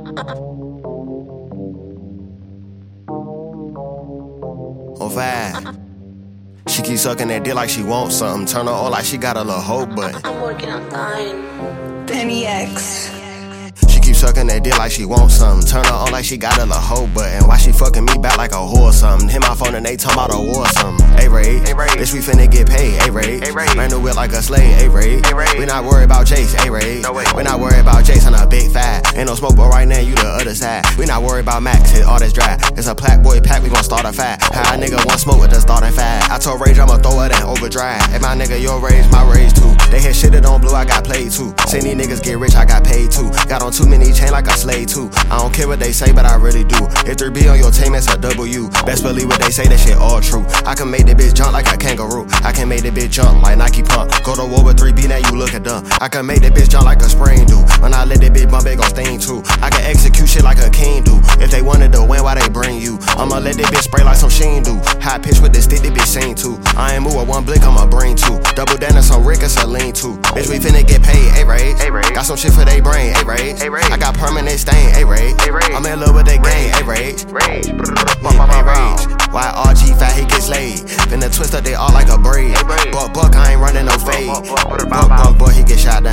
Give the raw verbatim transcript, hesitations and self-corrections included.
On five. She keep sucking that dick like she wants something. Turn her on like she got a little hoe button. I'm working on dying. Penny X. She keep sucking that dick like she wants something. Turn her on like she got a little hoe button. Why she fucking me back like a whore or something? Hit my phone and they talking about a war or something. A-Raid, bitch, we finna get paid. A-Raid, brand new whip like a slave. A-Raid, we not worried about Jace. A-Raid, we not worried about Jace on a big five. Ain't no smoke, but right now you the other side. We not worried about Max, hit all this dry. It's a Plaque Boy pack, we gon' start a fight. How a nigga want smoke with the starting five. I told Rage I'ma throw it in overdrive. If my nigga your rage, my rage too. They hit shit that on blue, I got played too. Seen these niggas get rich, I got paid too. Got on too many chain like a slave too. I don't care what they say, but I really do. If three B on your team, it's a W. Best believe what they say, that shit all true. I can make that bitch jump like a kangaroo. I can make that bitch jump like Nike Pump. Go to war with three B, now you look at them. I can make that bitch jump like a spring do. When I let that bitch bump, it gon' sting too. I can execute shit like a king do. If they wanted to win, why they bring you? I'ma let that bitch spray like some Sheen do. High pitch with the stick, that bitch sing too. I ain't move with one blink, I'ma bring two. Double down on some Rick and Celine too. Bitch, we finna get paid, A-Raid. Got some shit for they brain, A-Raid. I got permanent stain, A-Raid. I'm in love with that game, A-Raid. A-Rage. Y R G fat, he gets laid. Finna twist up they all like a braid. Buck, buck, I ain't running no fade. Buck, buck, boy, he get shot